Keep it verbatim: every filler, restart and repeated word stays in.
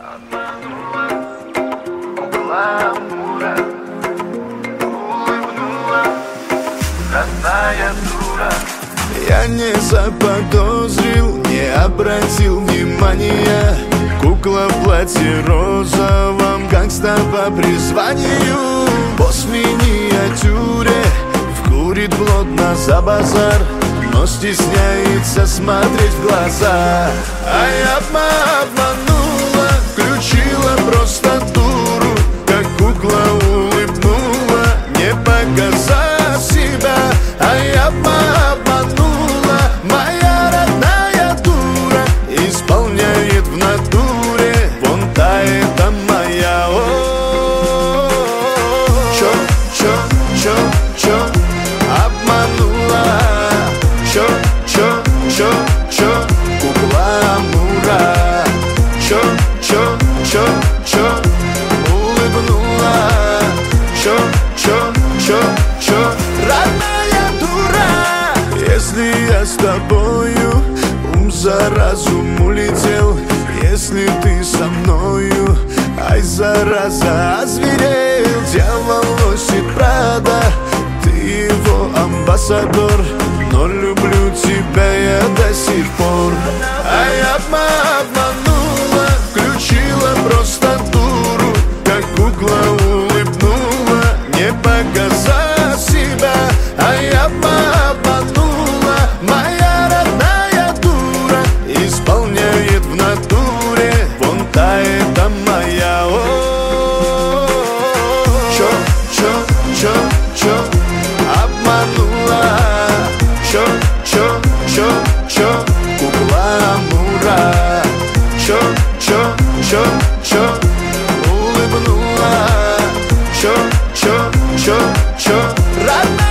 Обманула, гламура, улыбнула, родная дура. Я не заподозрил, не обратил внимания. Кукла в платье розовом, гангста по призванию. Босс в миниатюре, вкурит плотно за базар, но стесняется смотреть в глаза. А я обманула, включила просто дуру, как кукла улыбнула, не показав себя. А я обманула, моя родная дура, исполняет в натуре, вон та это моя. О, чё, чё, чё, чё, обманула. Чё, чё, чё, чё, кукла Амура. Чё, чё, чё, чё, улыбнула. Чё, чё, чё, чё, родная дура. Если я с тобою, ум за разум улетел. Если ты со мною, ай, зараза, озверел. Дьявол носит Прада, ты его амбассадор, но люблю тебя я до сих пор. А я обманула, включила просто дуру, как кукла улыбнула, не показав себя. А я обманула, моя родная дура, исполняет в натуре, вон та это моя. О, чё, чё, чё, чё, обманула. Чё, чё, чё, чё, кукла Амура. Чё, чё, чё, чё, улыбнула. Чё, чё, чё, чё, родная.